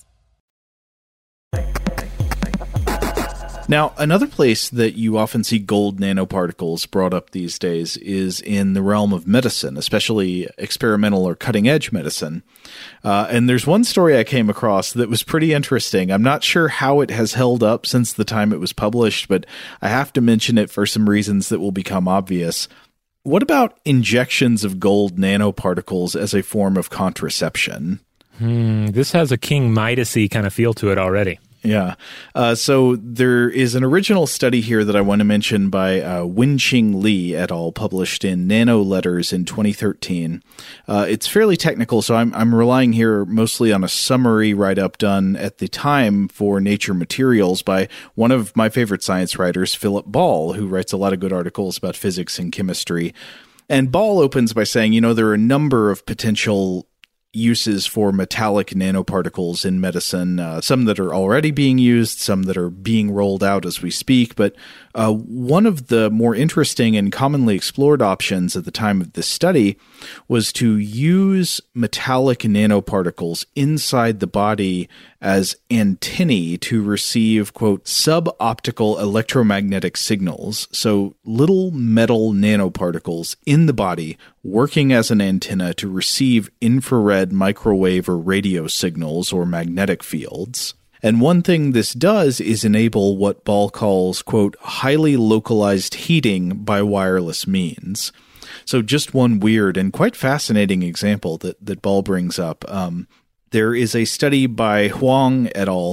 S1: Now, another place that you often see gold nanoparticles brought up these days is in the realm of medicine, especially experimental or cutting-edge medicine. And there's one story I came across that was pretty interesting. I'm not sure how it has held up since the time it was published, but I have to mention it for some reasons that will become obvious. What about injections of gold nanoparticles as a form of contraception?
S2: This has a King Midas-y kind of feel to it already.
S1: Yeah. So there is an original study here that I want to mention by Wenqing Li et al., published in Nano Letters in 2013. It's fairly technical, so I'm relying here mostly on a summary write-up done at the time for Nature Materials by one of my favorite science writers, Philip Ball, who writes a lot of good articles about physics and chemistry. And Ball opens by saying, there are a number of potential uses for metallic nanoparticles in medicine, some that are already being used, some that are being rolled out as we speak. But one of the more interesting and commonly explored options at the time of this study was to use metallic nanoparticles inside the body as antennae to receive, quote, suboptical electromagnetic signals. So little metal nanoparticles in the body working as an antenna to receive infrared, microwave, or radio signals or magnetic fields. And one thing this does is enable what Ball calls, quote, highly localized heating by wireless means. So just one weird and quite fascinating example that Ball brings up. There is a study by Huang et al.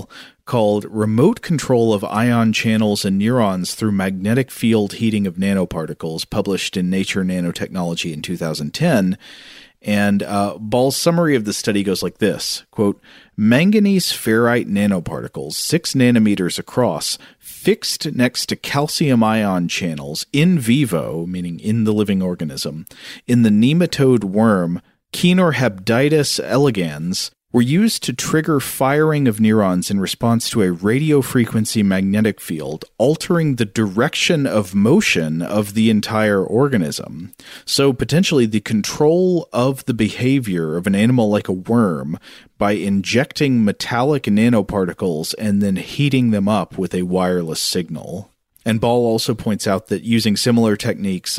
S1: called Remote Control of Ion Channels and Neurons Through Magnetic Field Heating of Nanoparticles, published in Nature Nanotechnology in 2010. And Ball's summary of the study goes like this, quote, manganese ferrite nanoparticles, 6 nanometers across, fixed next to calcium ion channels in vivo, meaning in the living organism, in the nematode worm Caenorhabditis elegans, were used to trigger firing of neurons in response to a radio frequency magnetic field, altering the direction of motion of the entire organism. So potentially the control of the behavior of an animal like a worm by injecting metallic nanoparticles and then heating them up with a wireless signal. And Ball also points out that using similar techniques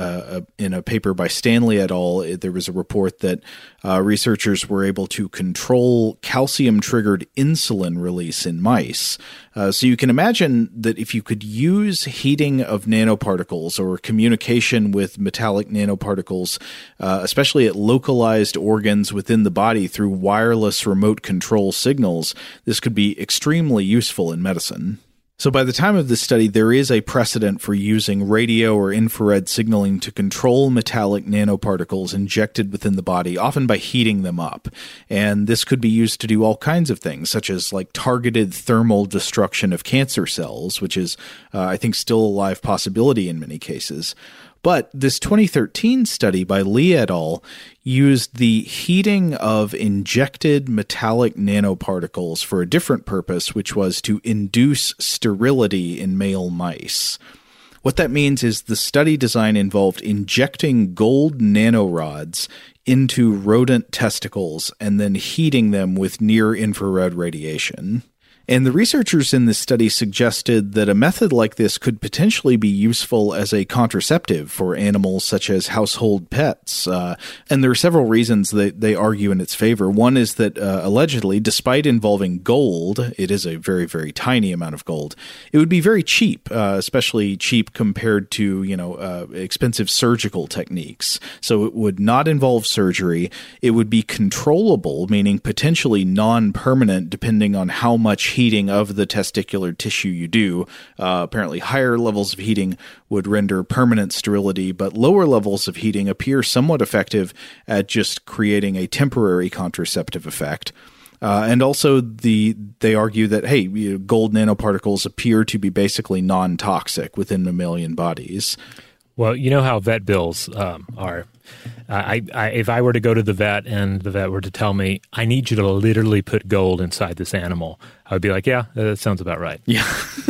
S1: in a paper by Stanley et al., there was a report that researchers were able to control calcium-triggered insulin release in mice. So you can imagine that if you could use heating of nanoparticles or communication with metallic nanoparticles, especially at localized organs within the body through wireless remote control signals, this could be extremely useful in medicine. So by the time of this study, there is a precedent for using radio or infrared signaling to control metallic nanoparticles injected within the body, often by heating them up. And this could be used to do all kinds of things, such as like targeted thermal destruction of cancer cells, which is, I think, still a live possibility in many cases. But this 2013 study by Lee et al. Used the heating of injected metallic nanoparticles for a different purpose, which was to induce sterility in male mice. What that means is the study design involved injecting gold nanorods into rodent testicles and then heating them with near-infrared radiation. And the researchers in this study suggested that a method like this could potentially be useful as a contraceptive for animals such as household pets. And there are several reasons that they argue in its favor. One is that allegedly, despite involving gold, it is a very, very tiny amount of gold, it would be very cheap, especially cheap compared to, expensive surgical techniques. So it would not involve surgery. It would be controllable, meaning potentially non-permanent, depending on how much heating of the testicular tissue you do. Apparently higher levels of heating would render permanent sterility, but lower levels of heating appear somewhat effective at just creating a temporary contraceptive effect. And also they argue that, gold nanoparticles appear to be basically non-toxic within mammalian bodies.
S2: Well, you know how vet bills are. If I were to go to the vet and the vet were to tell me, I need you to literally put gold inside this animal, I would be like, yeah, that sounds about right.
S1: Yeah.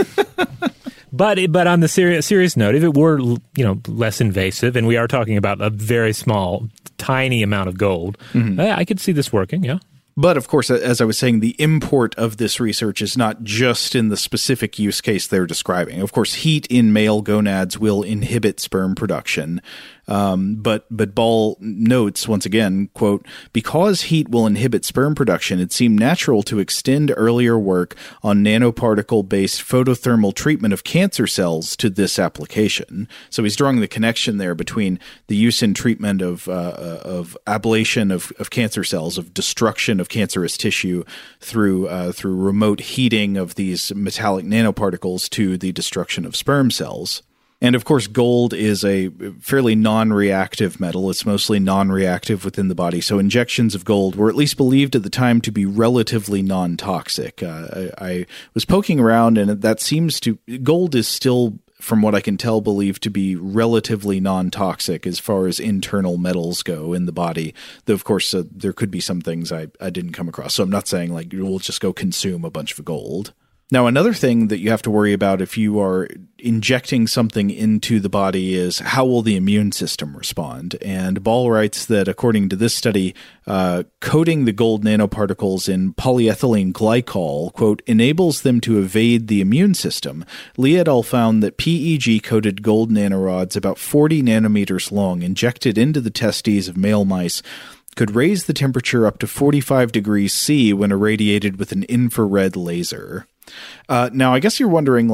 S2: But on the serious note, if it were, less invasive, and we are talking about a very small, tiny amount of gold, I could see this working, yeah.
S1: But, of course, as I was saying, the import of this research is not just in the specific use case they're describing. Of course, heat in male gonads will inhibit sperm production. But Ball notes, once again, quote, because heat will inhibit sperm production, it seemed natural to extend earlier work on nanoparticle-based photothermal treatment of cancer cells to this application. So he's drawing the connection there between the use and treatment of ablation of cancer cells, of destruction of cancerous tissue through remote heating of these metallic nanoparticles to the destruction of sperm cells. And of course, gold is a fairly non-reactive metal. It's mostly non-reactive within the body. So injections of gold were at least believed at the time to be relatively non-toxic. I was poking around, and that seems to – gold is still, from what I can tell, believed to be relatively non-toxic as far as internal metals go in the body. Though, of course, there could be some things I didn't come across. So I'm not saying like we'll just go consume a bunch of gold. Now, another thing that you have to worry about if you are injecting something into the body is how will the immune system respond? And Ball writes that according to this study, coating the gold nanoparticles in polyethylene glycol, quote, enables them to evade the immune system. Lee et al. Found that PEG-coated gold nanorods about 40 nanometers long injected into the testes of male mice could raise the temperature up to 45 degrees C when irradiated with an infrared laser. Now, I guess you're wondering, like,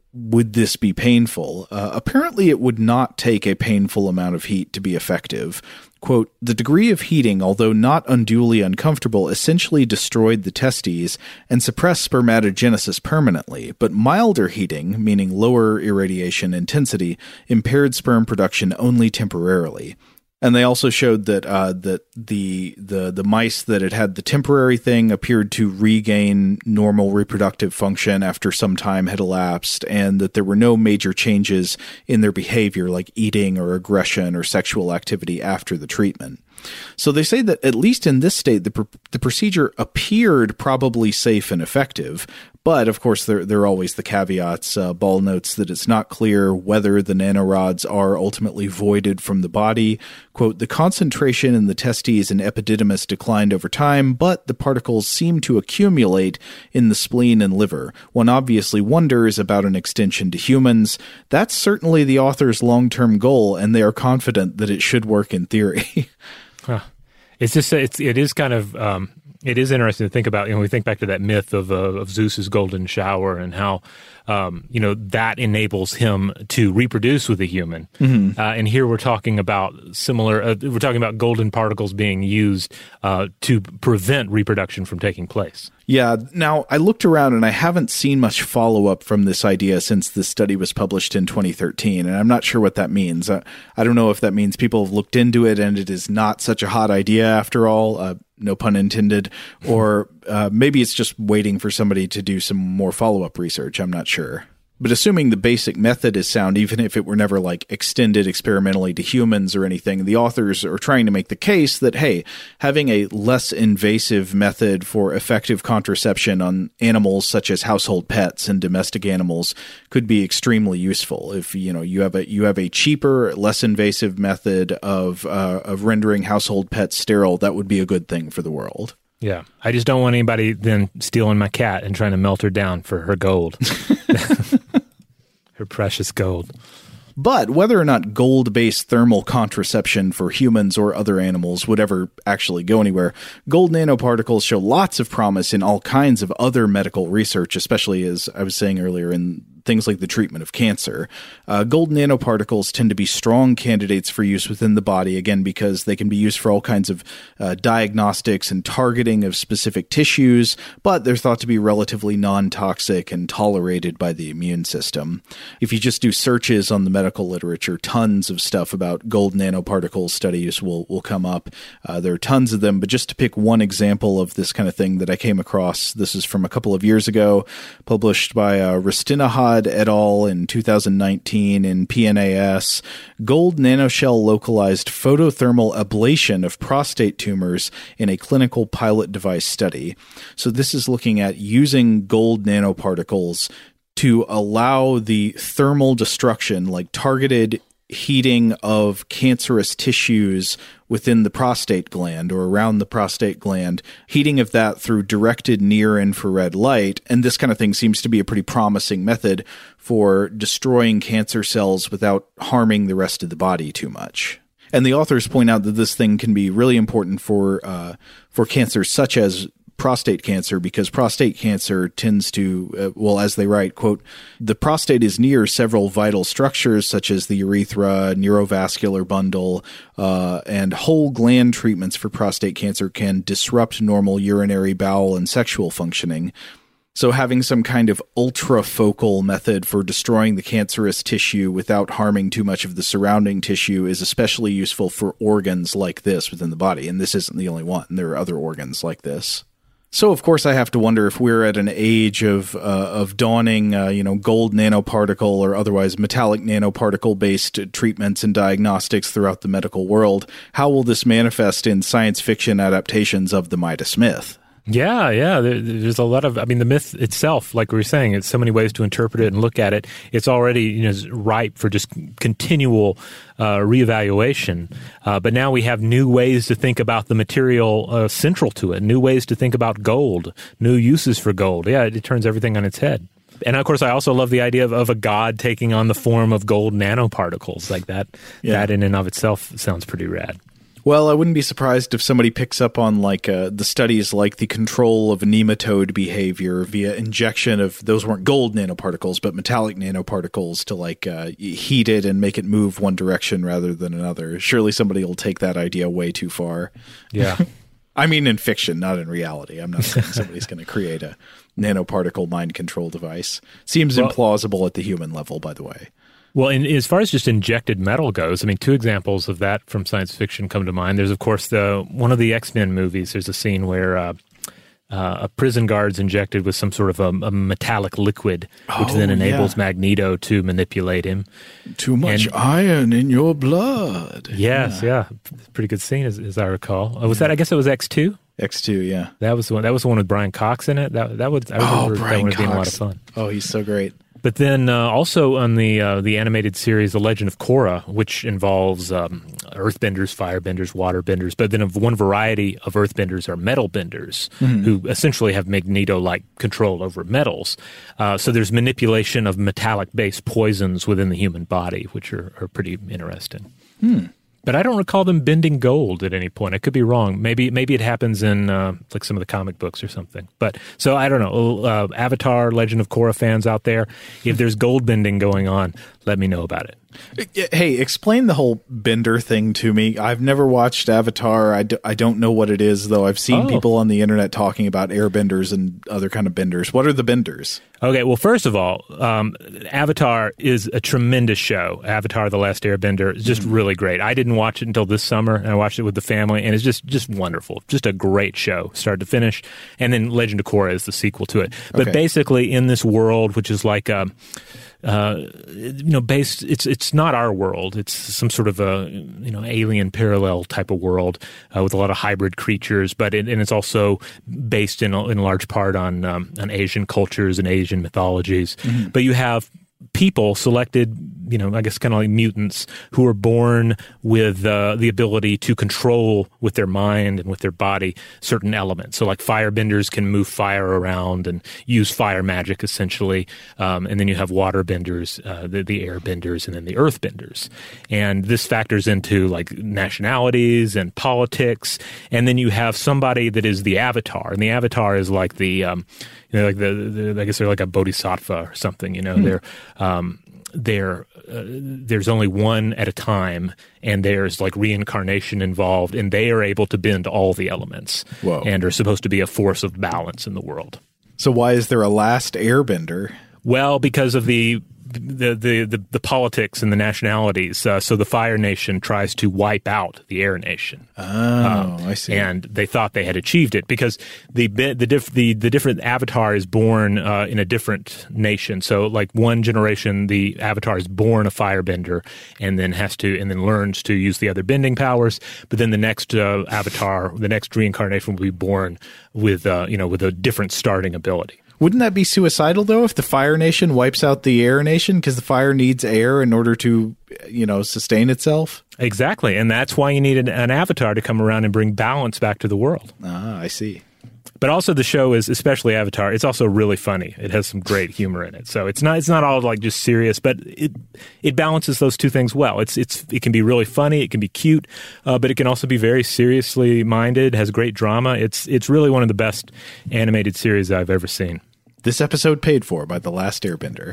S1: would this be painful? Apparently, it would not take a painful amount of heat to be effective. Quote, the degree of heating, although not unduly uncomfortable, essentially destroyed the testes and suppressed spermatogenesis permanently, but milder heating, meaning lower irradiation intensity, impaired sperm production only temporarily. And they also showed that that the mice that had the temporary thing appeared to regain normal reproductive function after some time had elapsed, and that there were no major changes in their behavior like eating or aggression or sexual activity after the treatment. So they say that at least in this state, the procedure appeared probably safe and effective. But, of course, there are always the caveats. Ball notes that it's not clear whether the nanorods are ultimately voided from the body. Quote, the concentration in the testes and epididymis declined over time, but the particles seem to accumulate in the spleen and liver. One obviously wonders about an extension to humans. That's certainly the author's long-term goal, and they are confident that it should work in theory.
S2: Huh. It is kind of it is interesting to think about. We think back to that myth of Zeus's golden shower and how that enables him to reproduce with a human. Mm-hmm. And here we're talking about similar. We're talking about golden particles being used to prevent reproduction from taking place.
S1: Yeah. Now, I looked around and I haven't seen much follow-up from this idea since this study was published in 2013, and I'm not sure what that means. I don't know if that means people have looked into it and it is not such a hot idea after all, no pun intended, or maybe it's just waiting for somebody to do some more follow-up research. I'm not sure. But assuming the basic method is sound, even if it were never extended experimentally to humans or anything, the authors are trying to make the case that, hey, having a less invasive method for effective contraception on animals such as household pets and domestic animals could be extremely useful. If you have a cheaper, less invasive method of rendering household pets sterile, that would be a good thing for the world.
S2: Yeah, I just don't want anybody then stealing my cat and trying to melt her down for her gold. Her precious gold.
S1: But whether or not gold-based thermal contraception for humans or other animals would ever actually go anywhere, gold nanoparticles show lots of promise in all kinds of other medical research, especially, as I was saying earlier, in things like the treatment of cancer. Gold nanoparticles tend to be strong candidates for use within the body, again, because they can be used for all kinds of diagnostics and targeting of specific tissues, but they're thought to be relatively non-toxic and tolerated by the immune system. If you just do searches on the medical literature, tons of stuff about gold nanoparticle studies will come up. There are tons of them, but just to pick one example of this kind of thing that I came across, this is from a couple of years ago, published by Ristinahad et al. In 2019 in PNAS, gold nanoshell localized photothermal ablation of prostate tumors in a clinical pilot device study. So this is looking at using gold nanoparticles to allow the thermal destruction, like targeted heating of cancerous tissues within the prostate gland or around the prostate gland, heating of that through directed near-infrared light. And this kind of thing seems to be a pretty promising method for destroying cancer cells without harming the rest of the body too much. And the authors point out that this thing can be really important for cancers such as prostate cancer, because prostate cancer tends to, as they write, quote, the prostate is near several vital structures such as the urethra, neurovascular bundle, and whole gland treatments for prostate cancer can disrupt normal urinary, bowel, and sexual functioning. So having some kind of ultrafocal method for destroying the cancerous tissue without harming too much of the surrounding tissue is especially useful for organs like this within the body. And this isn't the only one. There are other organs like this. So, of course, I have to wonder if we're at an age of dawning, gold nanoparticle or otherwise metallic nanoparticle-based treatments and diagnostics throughout the medical world. How will this manifest in science fiction adaptations of the Midas myth?
S2: Yeah. There's a lot of, the myth itself, like we were saying, it's so many ways to interpret it and look at it. It's already, ripe for just continual reevaluation. But now we have new ways to think about the material central to it, new ways to think about gold, new uses for gold. Yeah, it turns everything on its head. And, of course, I also love the idea of a god taking on the form of gold nanoparticles like that. Yeah. That in and of itself sounds pretty rad.
S1: Well, I wouldn't be surprised if somebody picks up on the studies like the control of nematode behavior via injection of, those weren't gold nanoparticles, but metallic nanoparticles to heat it and make it move one direction rather than another. Surely somebody will take that idea way too far.
S2: Yeah.
S1: I mean, in fiction, not in reality. I'm not saying somebody's going to create a nanoparticle mind control device. Seems implausible at the human level, by the way.
S2: Well, as far as just injected metal goes, I mean, two examples of that from science fiction come to mind. There's, of course, one of the X-Men movies. There's a scene where a prison guard's injected with some sort of a metallic liquid, which then enables Magneto to manipulate him.
S1: Too much iron in your blood.
S2: Yes, yeah. Pretty good scene, as I recall. Was that? I guess it was X2.
S1: X2, yeah.
S2: That was the one. That was the one with Brian Cox in it. I remember that one being a lot of fun.
S1: Oh, he's so great.
S2: But then also on the animated series, The Legend of Korra, which involves earthbenders, firebenders, waterbenders, but then of one variety of earthbenders are metal benders, who essentially have Magneto-like control over metals. So there's manipulation of metallic-based poisons within the human body, which are pretty interesting. But I don't recall them bending gold at any point. I could be wrong. Maybe it happens in some of the comic books or something. But so I don't know. Avatar, Legend of Korra fans out there, if there's gold bending going on, let me know about it.
S1: Hey, explain the whole bender thing to me. I've never watched Avatar. I don't know what it is, though. I've seen people on the internet talking about airbenders and other kind of benders. What are the benders?
S2: Okay, well, first of all, Avatar is a tremendous show. Avatar: The Last Airbender is just really great. I didn't watch it until this summer, and I watched it with the family, and it's just wonderful. Just a great show, start to finish. And then Legend of Korra is the sequel to it. But basically, in this world, which is like based, it's not our world. It's some sort of a alien parallel type of world with a lot of hybrid creatures, and it's also based in large part on Asian cultures and Asian mythologies. But you have people selected, I guess kind of like mutants, who are born with the ability to control with their mind and with their body certain elements. So like firebenders can move fire around and use fire magic essentially. And then you have waterbenders, the airbenders, and then the earthbenders. And this factors into like nationalities and politics. And then you have somebody that is the avatar. And the avatar is like I guess they're like a bodhisattva or something, there's only one at a time, and there's like reincarnation involved, and they are able to bend all the elements.
S1: Whoa.
S2: And are supposed to be a force of balance in the world.
S1: So why is there a last airbender?
S2: Well, because of the politics and the nationalities. So the Fire Nation tries to wipe out the Air Nation.
S1: Oh, I see.
S2: And they thought they had achieved it because the different avatar is born in a different nation. So like one generation, the avatar is born a firebender and then learns to use the other bending powers. But then the next avatar, the next reincarnation will be born with a different starting ability.
S1: Wouldn't that be suicidal, though, if the Fire Nation wipes out the Air Nation because the fire needs air in order to, sustain itself?
S2: Exactly. And that's why you need an avatar to come around and bring balance back to the world.
S1: Ah, I see.
S2: But also the show is, especially Avatar, it's also really funny. It has some great humor in it. So it's not all like just serious, but it balances those two things well. It can be really funny, it can be cute, but it can also be very seriously minded, has great drama. It's really one of the best animated series I've ever seen.
S1: This episode paid for by The Last Airbender.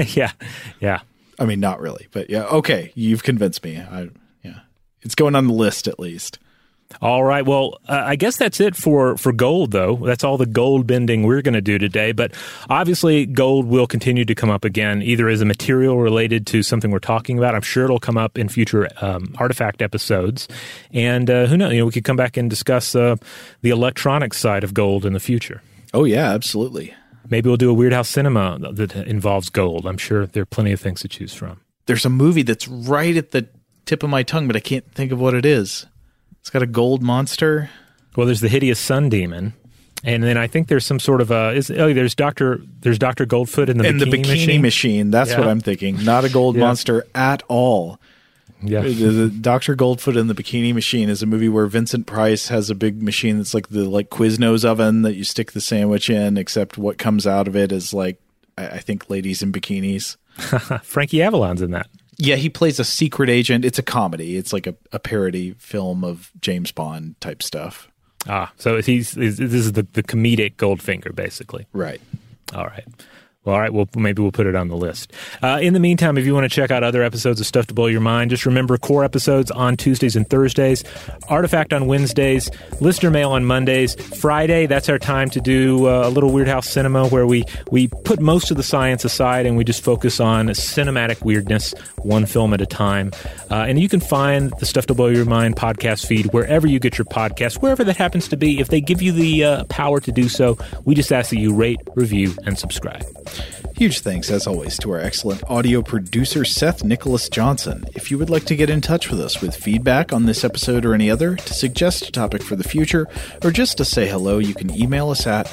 S2: Yeah.
S1: I mean, not really, but yeah. Okay, you've convinced me. It's going on the list at least.
S2: All right. Well, I guess that's it for gold, though. That's all the gold bending we're going to do today. But obviously, gold will continue to come up again, either as a material related to something we're talking about. I'm sure it'll come up in future artifact episodes. And who knows? We could come back and discuss the electronic side of gold in the future.
S1: Oh, yeah, absolutely.
S2: Maybe we'll do a Weird House Cinema that involves gold. I'm sure there are plenty of things to choose from.
S1: There's a movie that's right at the tip of my tongue, but I can't think of what it is. It's got a gold monster.
S2: Well, there's the hideous sun demon, and then I think there's some sort of there's Dr. Goldfoot in the
S1: bikini machine. That's what I'm thinking. Not a gold monster at all.
S2: Yeah,
S1: the Dr. Goldfoot in the Bikini Machine is a movie where Vincent Price has a big machine that's like the Quiznos oven that you stick the sandwich in, except what comes out of it is like I think ladies in bikinis.
S2: Frankie Avalon's in that.
S1: Yeah, he plays a secret agent. It's a comedy. It's like a parody film of James Bond type stuff.
S2: So this is the comedic Goldfinger, basically.
S1: Right.
S2: All right. Well, all right. Well, maybe we'll put it on the list. In the meantime, if you want to check out other episodes of Stuff to Blow Your Mind, just remember core episodes on Tuesdays and Thursdays, Artifact on Wednesdays, Listener Mail on Mondays. Friday, that's our time to do a little Weird House Cinema where we put most of the science aside and we just focus on cinematic weirdness, one film at a time. And you can find the Stuff to Blow Your Mind podcast feed wherever you get your podcasts, wherever that happens to be. If they give you the power to do so, we just ask that you rate, review, and subscribe.
S1: Huge thanks, as always, to our excellent audio producer, Seth Nicholas Johnson. If you would like to get in touch with us with feedback on this episode or any other, to suggest a topic for the future, or just to say hello, you can email us at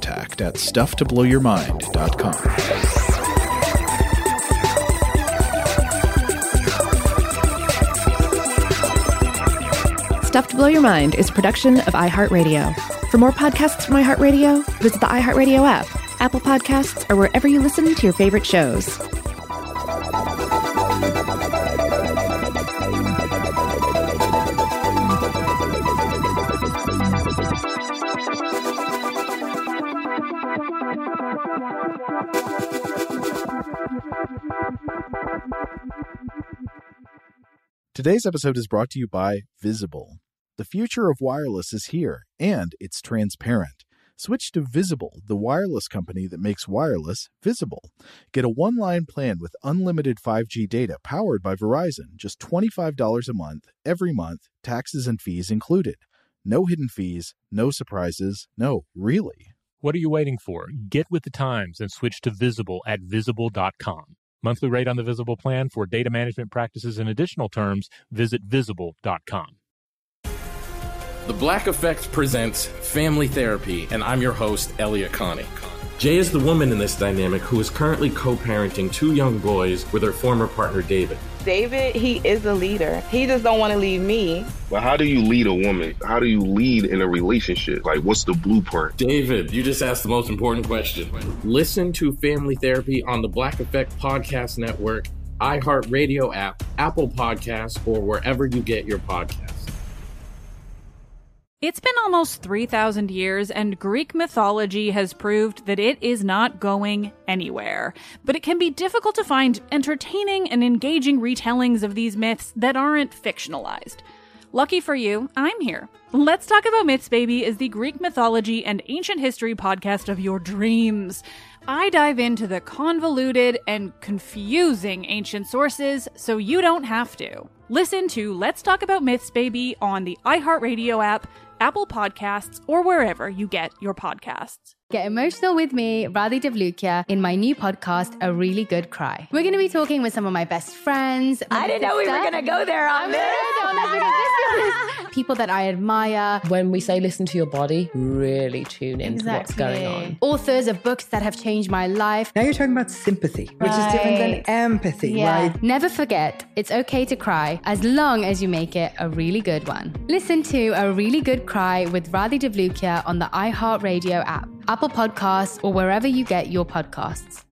S1: contact@stufftoblowyourmind.com.
S8: Stuff to Blow Your Mind is a production of iHeartRadio. For more podcasts from iHeartRadio, visit the iHeartRadio app, Apple Podcasts, or wherever you listen to your favorite shows.
S9: Today's episode is brought to you by Visible. The future of wireless is here, and it's transparent. Switch to Visible, the wireless company that makes wireless visible. Get a one-line plan with unlimited 5G data powered by Verizon, just $25 a month, every month, taxes and fees included. No hidden fees, no surprises, no, really.
S2: What are you waiting for? Get with the times and switch to Visible at Visible.com. Monthly rate on the Visible plan. For data management practices and additional terms, visit Visible.com.
S4: The Black Effect presents Family Therapy, and I'm your host, Elliot Connie. Jay is the woman in this dynamic who is currently co-parenting two young boys with her former partner, David.
S5: David, he is a leader. He just don't want to leave me.
S6: But how do you lead a woman? How do you lead in a relationship? Like, what's the blueprint?
S4: David, you just asked the most important question. Listen to Family Therapy on the Black Effect Podcast Network, iHeartRadio app, Apple Podcasts, or wherever you get your podcasts.
S18: It's been almost 3,000 years, and Greek mythology has proved that it is not going anywhere. But it can be difficult to find entertaining and engaging retellings of these myths that aren't fictionalized. Lucky for you, I'm here. Let's Talk About Myths, Baby is the Greek mythology and ancient history podcast of your dreams. I dive into the convoluted and confusing ancient sources so you don't have to. Listen to Let's Talk About Myths, Baby on the iHeartRadio app, Apple Podcasts, or wherever you get your podcasts.
S19: Get emotional with me, Radhi Devlukia, in my new podcast, A Really Good Cry. We're going to be talking with some of my best friends.
S14: I didn't know we were going to go there on this.
S19: People that I admire.
S20: When we say listen to your body, really tune into what's going on.
S19: Authors of books that have changed my life.
S21: Now you're talking about sympathy, which is different than empathy, right?
S19: Never forget, it's okay to cry as long as you make it a really good one. Listen to A Really Good Cry with Radhi Devlukia on the iHeartRadio app, Apple Podcasts, or wherever you get your podcasts.